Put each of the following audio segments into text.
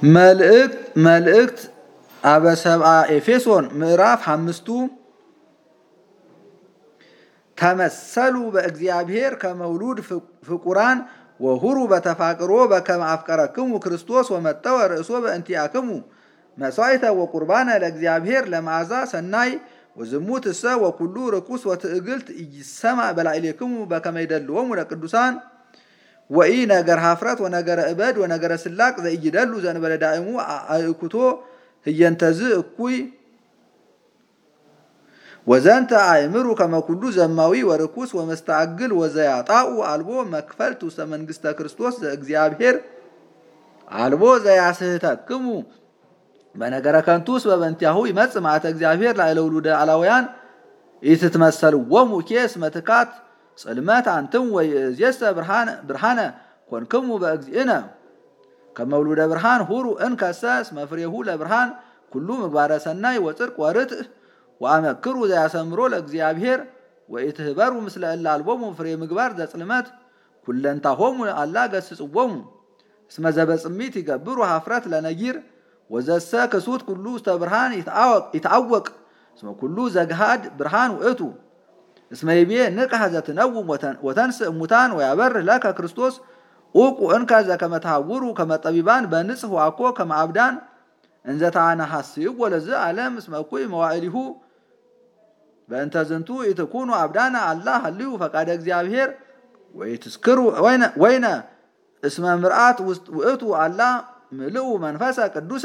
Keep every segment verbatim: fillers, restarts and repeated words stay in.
መልእክት መልእክት አበሰብአ ኤፌሶን ምዕራፍ አምስቱ ተመሰሉ በእግዚአብሔር ከመውሉድ ፍቁራን ወሁሩ በተፋቅሮ በከመ አፍቀረክሙ ክርስቶስ ወመጠወ ርእሶ በእንቲአክሙ መስዋዕተ ወቁርባነ ለእግዚአብሔር ለመዓዛ ሰናይ ወዝሙት እሰ ወኩሉ ርኩስ ወትዕግልት ይሰማ በላዕሌክሙ በከመ ይደልዎሙ ለቅዱሳን ወኢ ነገር ሀፍረት ወነገረ እበድ ወነገረ ስላቅ ዘኢይደሉ ዘንበለ ዳእሙ አእኩቶ ህየንተዝ እኩይ ወዘንተ አእምሩ ከመ ኩሉ ዘማዊ ወርኩስ ወመስተአግል ወዘያጣኡ አልቦ መክፈልት ውስተ መንግስተ ክርስቶስ ዘእግዚአብሔር አልቦ ዘያስህተክሙ በነገረ ከንቱስ በበንቲያሁ ይመጽእ መዓተ እግዚአብሔር ላዕለ ውሉደ አላውያን ኢትትመሰልዎሙ ኬስ መትካት ጽልመት አንትም ወይእዜሰ ብርሃነ ብርሃነ ኮንክሙ በእግዚእነ ከመውሉደ ብርሃን ሁሩ እንከሰ እስመ ፍሬሁ ለብርሃን ኩሉ ምግባረ ሰናይ ወጽድቅ ወርትዕ ወአመክሩ ዘያሰምሮ ለእግዚአብሔር ወኢትህበሩ ምስለ እለ አልቦሙ ፍሬ ምግባር ዘጽልመት ኩለንታሆሙ አላ ገስጽዎሙ እስመ ዘበጽሚት ይገብሩ ሀፍረት ለነጊር ወዘሰ ክሱት ኩሉ ውስተ ብርሃን ይትአወቅ እስመ ኩሉ ዘግሃድ ብርሃን ውእቱ እስመ ይቤ ንቅሐ ዘትነውም ወተንስእ እሙታን ወያበርህ ለከ ክርስቶስ ኡቁ እንከ ዘከመ ተሐውሩ ከመ ጠቢባን በንጽሕ ወአኮ ከመ አብዳን እንዘ ተአነሐስይዎ ለዝ ዓለም እስመ እኩይ መዋዕሊሁ በእንተ ዝንቱ ኢትኩኑ አብዳነ አላ ሀልዩ ፈቃደ እግዚአብሔር ወይትስክሩ ወይነ እስመ ምርአት ውእቱ አላ ምልኡ መንፈሰ ቅዱሰ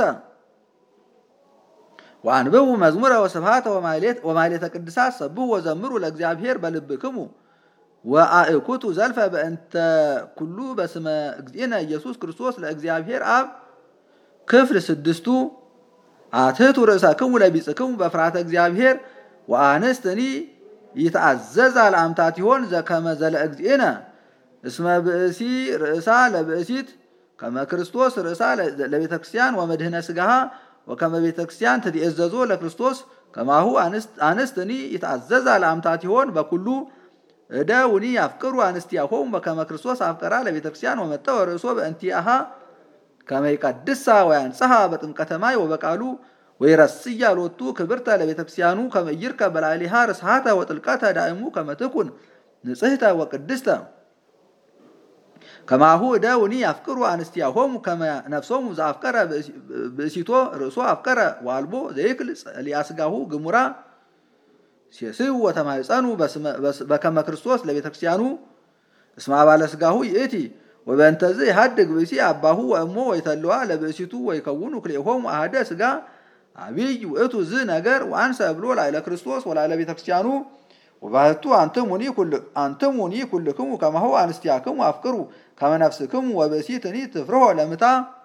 ወአንብቡ መዝሙረ ወስብሐተ ወማሕሌተ ቅድሳት ሰብሑ ወዘምሩ ለእግዚአብሔር በልብክሙ ወአእኩቱ ዘልፈ በእንተ ኩሉ በስመ እግዚእነ ኢየሱስ ክርስቶስ ለእግዚአብሔር አብ ክፍል ስድስቱ አትሕቱ ርእሰክሙ ለቢጽክሙ በፍርሃተ እግዚአብሔር ወአንስትኒ ይትአዘዛ ለአምታቲሆን ዘከመ ዘለእግዚእነ እስመ ብእሲ ርእሳ ለብእሲት ከመ ክርስቶስ ርእሳ ለቤተ ክርስቲያን ወመድህነ ስጋሃ ወከመ ቤተ ክርስቲያን ትትእዘዞ ለክርስቶስ ከማሁ አንስትኒ ይትአዘዛ ለአምታቲሆን በኩሉ እደውኒ ያፍቅሩ አንስቲያሆሙ በከመ ክርስቶስ አፍቀራ ለቤተ ክርስቲያን ወመጠወ ርእሶ በእንቲአሃ ከመ ይቀድሳ ወያንጽሐ በጥምቀተ ማይ ወበቃሉ ወይረስያ ሎቱ ክብርተ ለቤተ ክርስቲያኑ ከመ ይርከብ በላዕሊሃ ርስሐተ ወጥልቀተ ዳእሙ ከመ ትኩን ንጽሕተ ወቅድስተ ከማሁ እደውኒ ያፍቅሩ አንስቲያሆሙ ከመ ነፍሶሙ ዘአፍቀረ ብእሲቶ ርእሶ አፍቀረ ወአልቦ ዘይክል ሊያስጋሁ ግሙራ ሲስው ወተማይጸኑ በከመ ክርስቶስ ለቤተ ክርስቲያኑ እስመ አባለ ስጋሁ ይእቲ ወበእንተዝ ይሐድግ ብእሲ አባሁ ወእሞ ወይተልዋ ለብእሲቱ ወይከውኑ ክልኤሆሙ አሐደ ስጋ አብይ ውእቱ ዝ ነገር ወአንሰ ብሎ ላዕለ ክርስቶስ ወላዕለ ቤተ ክርስቲያኑ ወባሕቱ አንትሙኒ ኩል አንትሙኒ ኩልክሙ ከማሁ አንስቲያክሙ አፍቅሩ ከመ ነፍስክሙ ወብእሲትኒ ትፍርሖ ለምታ